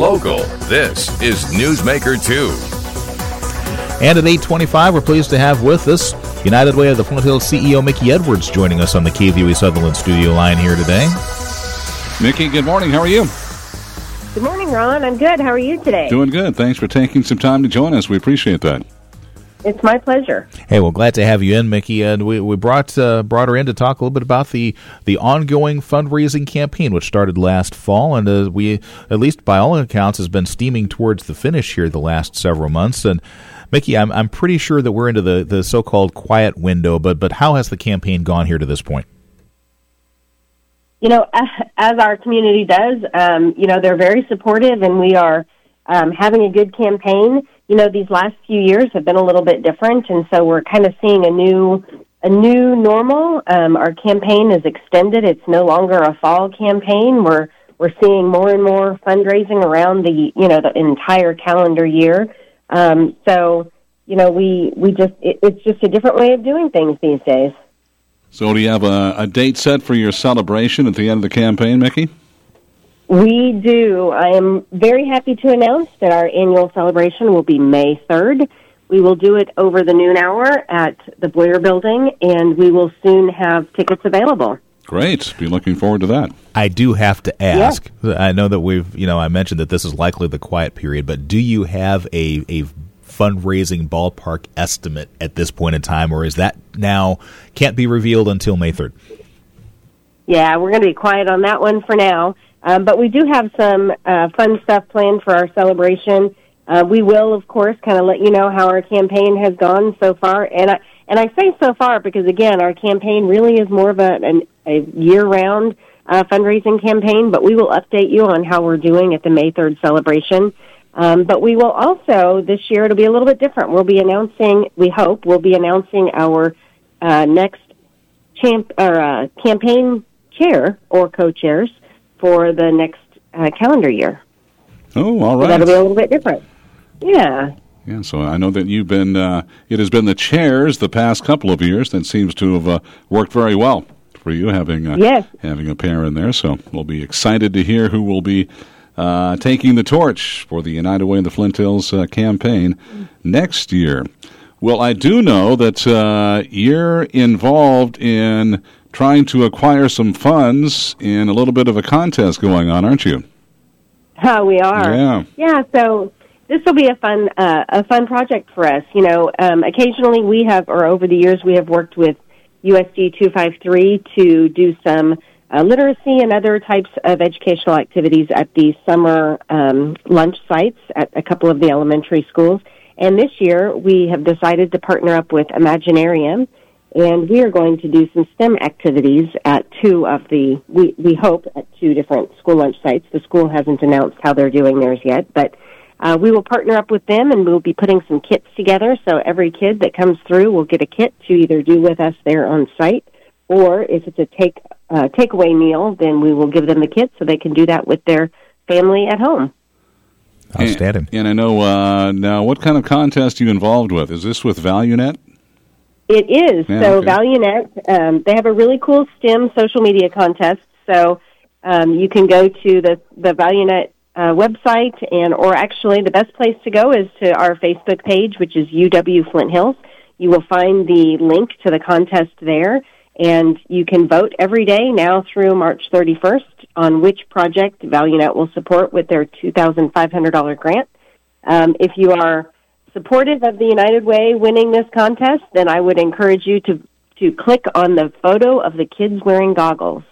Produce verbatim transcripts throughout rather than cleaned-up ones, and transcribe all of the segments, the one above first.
local. This is Newsmaker two. And at eight twenty-five, we're pleased to have with us United Way of the Flint Hills C E O Mickey Edwards joining us on the K V O E Sutherland studio line here today. Mickey, good morning. How are you? Good morning, Ron. I'm good. How are you today? Doing good. Thanks for taking some time to join us. We appreciate that. It's my pleasure. Hey, well, glad to have you in, Mickey. And we, we brought uh, brought her in to talk a little bit about the, the ongoing fundraising campaign, which started last fall, and uh, we, at least by all accounts, has been steaming towards the finish here the last several months. And Mickey, I'm I'm pretty sure that we're into the, the so-called quiet window, but but how has the campaign gone here to this point? You know, as our community does, um, you know, they're very supportive, and we are um, having a good campaign. You know, these last few years have been a little bit different, and so we're kind of seeing a new a new normal. Um, our campaign is extended. It's no longer a fall campaign. We're we're seeing more and more fundraising around the, you know, the entire calendar year. Um, so, you know, we, we just it, it's just a different way of doing things these days. So do you have a, a date set for your celebration at the end of the campaign, Mickey? We do. I am very happy to announce that our annual celebration will be May third. We will do it over the noon hour at the Boyer Building, and we will soon have tickets available. Great. Be looking forward to that. I do have to ask. Yeah. I know that we've, you know, I mentioned that this is likely the quiet period, but do you have a, a fundraising ballpark estimate at this point in time, or is that now can't be revealed until May third? Yeah, we're going to be quiet on that one for now. Um, but we do have some uh, fun stuff planned for our celebration. Uh, we will, of course, kind of let you know how our campaign has gone so far. And I, and I say so far because, again, our campaign really is more of a, an, a year-round uh, fundraising campaign, but we will update you on how we're doing at the May third celebration. Um, but we will also, this year, it'll be a little bit different. We'll be announcing, we hope, we'll be announcing our uh, next champ, or, uh, campaign chair or co-chairs for the next uh, calendar year. Oh, all right. So that'll be a little bit different. Yeah. Yeah, so I know that you've been, uh, it has been the chairs the past couple of years that seems to have uh, worked very well for you, having, uh, yes. having a pair in there. So we'll be excited to hear who will be uh, taking the torch for the United Way of the Flint Hills uh, campaign next year. Well, I do know that uh, you're involved in trying to acquire some funds in a little bit of a contest going on, aren't you? Oh, we are. Yeah. Yeah, so this will be a fun uh, a fun project for us. You know, um, occasionally we have, or over the years, we have worked with U S D two fifty-three to do some uh, literacy and other types of educational activities at the summer um, lunch sites at a couple of the elementary schools. And this year, we have decided to partner up with Imaginarium, and we are going to do some STEM activities at two of the, we, we hope, at two different school lunch sites. The school hasn't announced how they're doing theirs yet, but uh, we will partner up with them, and we'll be putting some kits together, so every kid that comes through will get a kit to either do with us there on site, or if it's a take uh, takeaway meal, then we will give them the kit so they can do that with their family at home. Outstanding. And, and I know, uh, now, what kind of contest are you involved with? Is this with ValueNet? It is. Yeah, so okay. ValueNet, um, they have a really cool STEM social media contest. So um, you can go to the, the ValueNet uh, website, and or actually the best place to go is to our Facebook page, which is U W Flint Hills. You will find the link to the contest there, and you can vote every day now through March thirty-first on which project ValueNet will support with their two thousand five hundred dollars grant. Um, if you are supportive of the United Way winning this contest, then I would encourage you to, to click on the photo of the kids wearing goggles.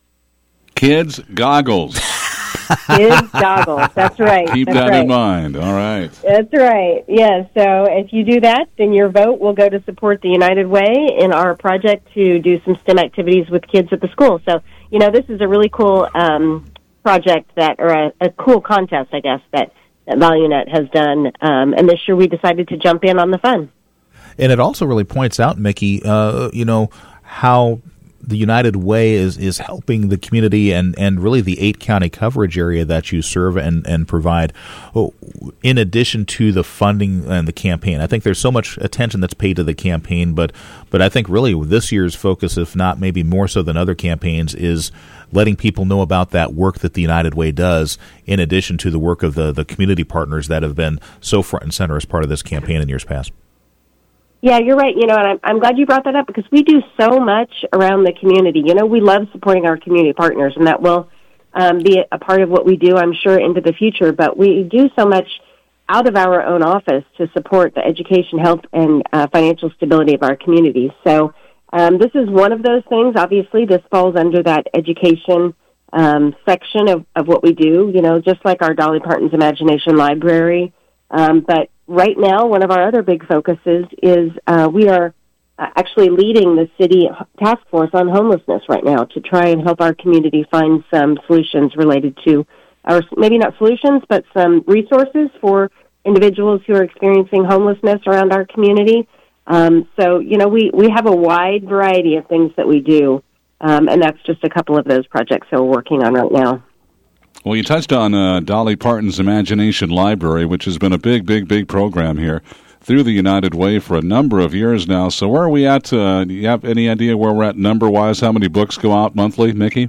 Kids goggles. Kids goggles. That's right. Keep That's that right. in mind. All right. That's right. Yes. So if you do that, then your vote will go to support the United Way in our project to do some STEM activities with kids at the school. So, you know, this is a really cool um, project that, or a, a cool contest, I guess, that that ValueNet has done, um, and this year we decided to jump in on the fun. And it also really points out, Mickey, uh, you know, how the United Way is, is helping the community and, and really the eight county coverage area that you serve and, and provide, oh, in addition to the funding and the campaign. I think there's so much attention that's paid to the campaign, but but I think really this year's focus, if not maybe more so than other campaigns, is letting people know about that work that the United Way does, in addition to the work of the, the community partners that have been so front and center as part of this campaign in years past. Yeah, you're right. You know, and I'm, I'm glad you brought that up because we do so much around the community. You know, we love supporting our community partners, and that will um, be a part of what we do, I'm sure, into the future. But we do so much out of our own office to support the education, health, and uh, financial stability of our communities. So um, this is one of those things. Obviously, this falls under that education um, section of, of what we do, you know, just like our Dolly Parton's Imagination Library. Um, but right now, one of our other big focuses is uh, we are uh, actually leading the city task force on homelessness right now to try and help our community find some solutions related to, or maybe not solutions, but some resources for individuals who are experiencing homelessness around our community. Um, so, you know, we, we have a wide variety of things that we do, um, and that's just a couple of those projects that we're working on right now. Well, you touched on uh, Dolly Parton's Imagination Library, which has been a big, big, big program here through the United Way for a number of years now. So where are we at? Uh, do you have any idea where we're at number-wise? How many books go out monthly, Mickey?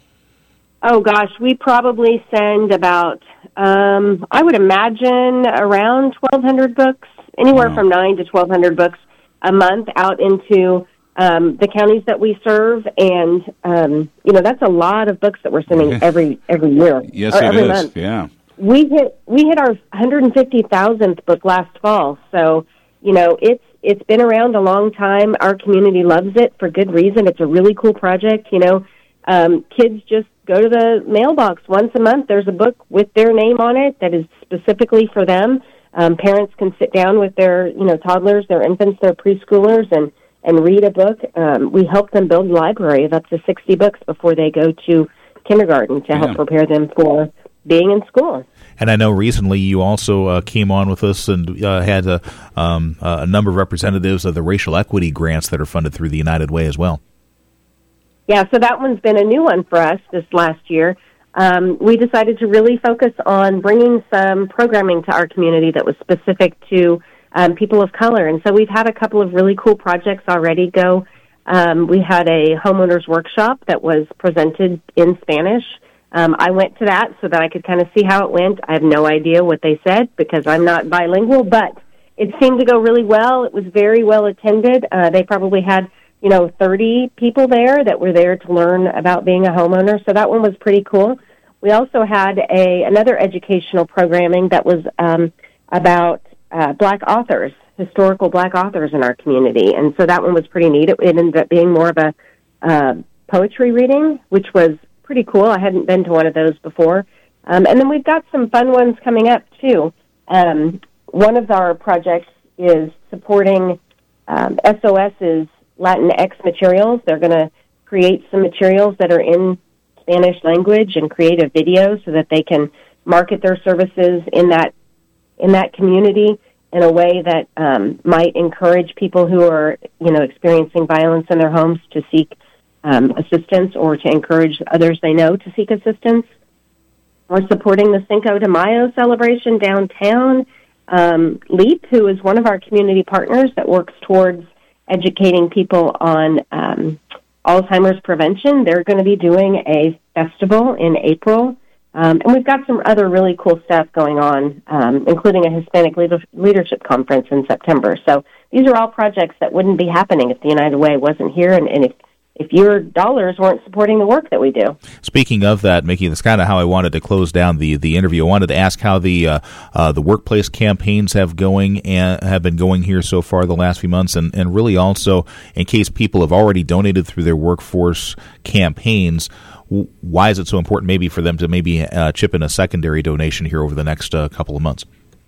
Oh, gosh, we probably send about, um, I would imagine, around twelve hundred books, anywhere wow. from nine to twelve hundred books a month out into Um, the counties that we serve, and um, you know that's a lot of books that we're sending every every year. Yes, or it every is. Month. Yeah, we hit we hit our one hundred fifty thousandth book last fall. So you know it's it's been around a long time. Our community loves it for good reason. It's a really cool project. You know, um, kids just go to the mailbox once a month. There's a book with their name on it that is specifically for them. Um, parents can sit down with their you know toddlers, their infants, their preschoolers, and and read a book. Um, we help them build a library of up to sixty books before they go to kindergarten to yeah. help prepare them for being in school. And I know recently you also uh, came on with us and uh, had a, um, a number of representatives of the racial equity grants that are funded through the United Way as well. Yeah, so that one's been a new one for us this last year. Um, we decided to really focus on bringing some programming to our community that was specific to Um, people of color. And so we've had a couple of really cool projects already go. Um, we had a homeowners workshop that was presented in Spanish. Um, I went to that so that I could kind of see how it went. I have no idea what they said because I'm not bilingual, but it seemed to go really well. It was very well attended. Uh, they probably had, you know, thirty people there that were there to learn about being a homeowner. So that one was pretty cool. We also had a another educational programming that was um, about Uh, black authors, historical black authors in our community. And so that one was pretty neat. It, it ended up being more of a uh, poetry reading, which was pretty cool. I hadn't been to one of those before. Um, and then we've got some fun ones coming up, too. Um, one of our projects is supporting um, SOS's Latinx materials. They're going to create some materials that are in Spanish language and create a video so that they can market their services in that in that community in a way that um, might encourage people who are, you know, experiencing violence in their homes to seek um, assistance or to encourage others they know to seek assistance. We're supporting the Cinco de Mayo celebration downtown. Um, LEAP, who is one of our community partners that works towards educating people on um, Alzheimer's prevention, they're going to be doing a festival in April. Um, and we've got some other really cool stuff going on, um, including a Hispanic leader- leadership conference in September. So these are all projects that wouldn't be happening if the United Way wasn't here and, and if, if your dollars weren't supporting the work that we do. Speaking of that, Mickey, that's kind of how I wanted to close down the, the interview. I wanted to ask how the uh, uh, the workplace campaigns have going and have been going here so far the last few months, and, and really also in case people have already donated through their workforce campaigns, why is it so important maybe for them to maybe uh, chip in a secondary donation here over the next uh, couple of months?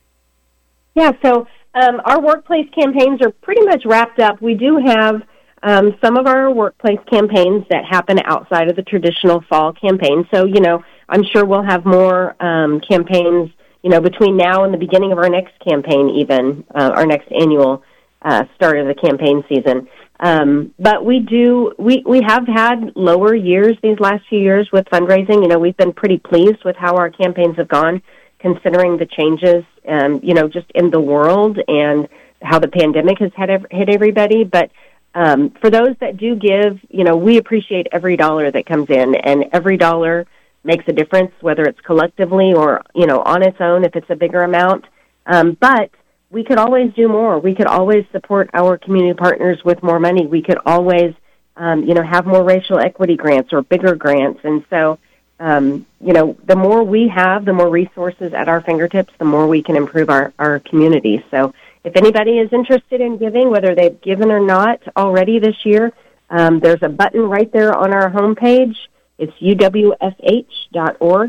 Yeah, so um, our workplace campaigns are pretty much wrapped up. We do have um, some of our workplace campaigns that happen outside of the traditional fall campaign. So, you know, I'm sure we'll have more um, campaigns, you know, between now and the beginning of our next campaign even, uh, our next annual uh, start of the campaign season. Um, but we do, we, we have had lower years these last few years with fundraising. You know, we've been pretty pleased with how our campaigns have gone, considering the changes, um, you know, just in the world and how the pandemic has had ev- hit everybody. But um, for those that do give, you know, we appreciate every dollar that comes in, and every dollar makes a difference, whether it's collectively or, you know, on its own if it's a bigger amount. Um, but we could always do more. We could always support our community partners with more money. We could always, um, you know, have more racial equity grants or bigger grants. And so, um, you know, the more we have, the more resources at our fingertips, the more we can improve our, our community. So if anybody is interested in giving, whether they've given or not already this year, um, there's a button right there on our homepage. It's u w f h dot org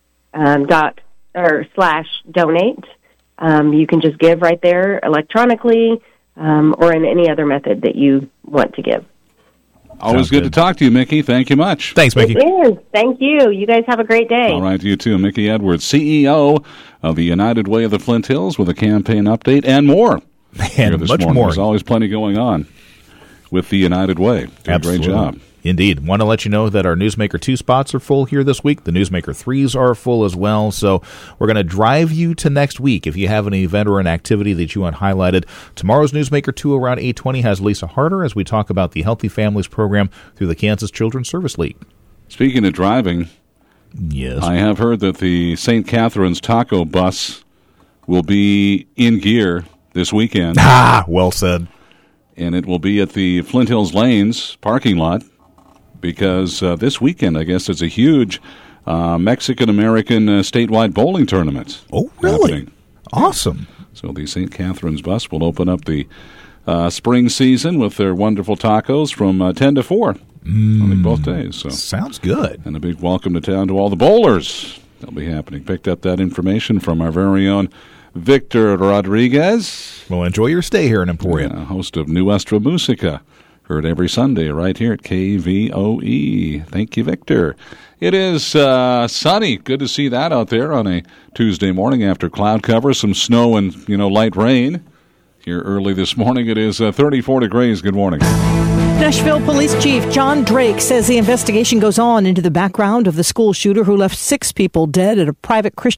um, dot or slash donate. Um, you can just give right there electronically um, or in any other method that you want to give. Always good, good to talk to you, Mickey. Thank you much. Thanks, Mickey. It is. Thank you. You guys have a great day. All right, you too. Mickey Edwards, C E O of the United Way of the Flint Hills, with a campaign update and more. And much morning. more. There's always plenty going on with the United Way. Doing Absolutely. A great job. Indeed. Want to let you know that our Newsmaker two spots are full here this week. The Newsmaker threes are full as well. So we're going to drive you to next week. If you have an event or an activity that you want highlighted, tomorrow's Newsmaker two around eight twenty has Lisa Harder as we talk about the Healthy Families Program through the Kansas Children's Service League. Speaking of driving, yes, I have heard that the Saint Catherine's Taco Bus will be in gear this weekend. Ah, well said. And it will be at the Flint Hills Lanes parking lot, because uh, this weekend, I guess, is a huge uh, Mexican-American uh, statewide bowling tournament. Oh, really? Happening. Awesome. So the Saint Catherine's Bus will open up the uh, spring season with their wonderful tacos from uh, ten to four mm, on both days. So sounds good. And a big welcome to town to all the bowlers. They'll be happening. Picked up that information from our very own Victor Rodriguez. Well, enjoy your stay here in Emporia. Yeah, host of Nuestra Musica. Heard every Sunday right here at K V O E. Thank you, Victor. It is uh, sunny. Good to see that out there on a Tuesday morning after cloud cover, some snow and, you know, light rain. Here early this morning, it is uh, thirty-four degrees. Good morning. Nashville Police Chief John Drake says the investigation goes on into the background of the school shooter who left six people dead at a private Christian